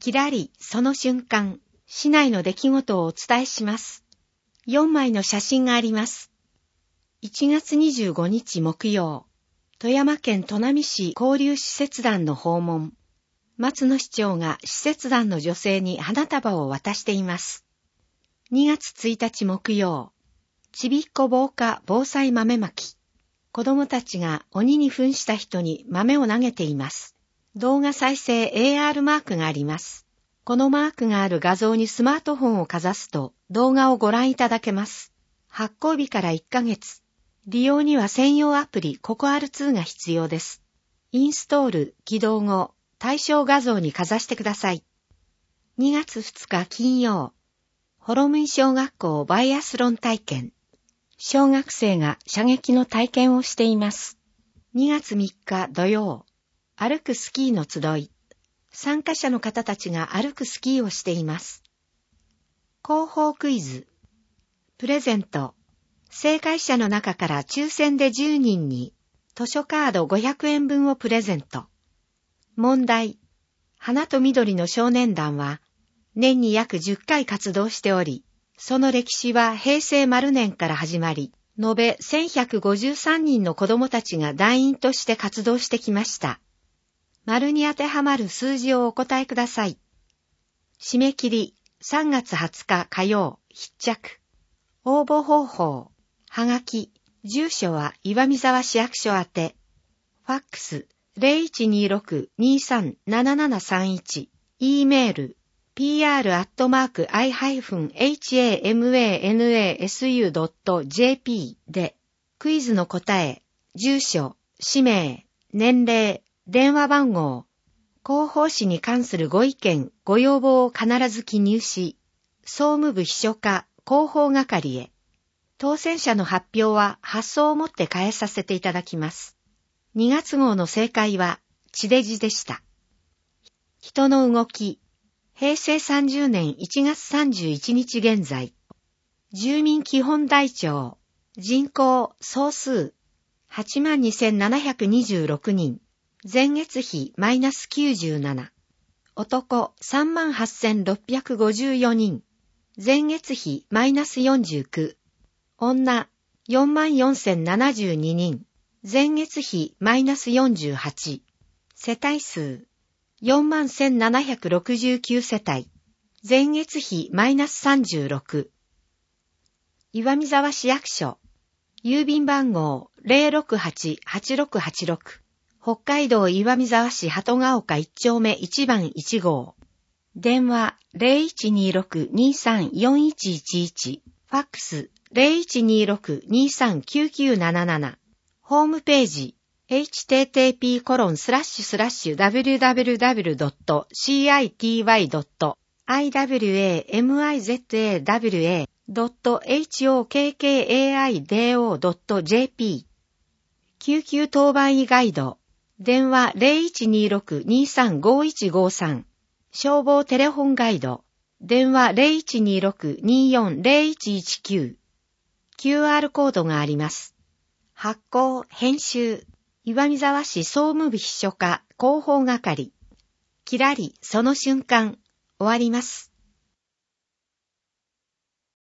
きらりその瞬間、市内の出来事をお伝えします。4枚の写真があります。1月25日木曜、富山県砺波市交流使節団の訪問。松野市長が使節団の女性に花束を渡しています。2月1日木曜、ちびっこ防火防災豆まき。子供たちが鬼に扮した人に豆を投げています。動画再生 AR マークがあります。このマークがある画像にスマートフォンをかざすと動画をご覧いただけます。発行日から1ヶ月。利用には専用アプリココ R2 が必要です。インストール、起動後、対象画像にかざしてください。2月2日金曜、ホロムイ小学校バイアスロン体験。小学生が射撃の体験をしています。2月3日土曜、歩くスキーの集い。参加者の方たちが歩くスキーをしています。広報クイズ。プレゼント。正解者の中から抽選で10人に図書カード500円分をプレゼント。問題。花と緑の少年団は年に約10回活動しており、その歴史は平成丸年から始まり、延べ1153人の子供たちが団員として活動してきました。丸に当てはまる数字をお答えください。締め切り3月20日火曜必着。応募方法。はがき。住所は岩見沢市役所宛て。ファックス 0126-237731。E メール。pr@i-hamanasu.jp で、クイズの答え、住所、氏名、年齢、電話番号、広報誌に関するご意見、ご要望を必ず記入し、総務部秘書課広報係へ。当選者の発表は発送をもって返させていただきます。2月号の正解は地デジでした。人の動き。平成30年1月31日現在。住民基本台帳。人口総数。82,726 人。前月比マイナス97。男38,654人。前月比マイナス49。女44,072人。前月比マイナス48。世帯数。41,769 世帯。前月比マイナス36。岩見沢市役所。郵便番号 068-8686。北海道岩見沢市鳩ヶ丘1丁目1番1号。電話 0126-234111。ファックス 0126-239977。ホームページhttp://www.citywamizawa.hokkaidо.jp 救急当番医ガイド。電話 0126-235153。消防テレホンガイド。電話 0126-240119。QR コードがあります。発行、編集。岩見沢市総務部秘書課広報係。きらりその瞬間終わります。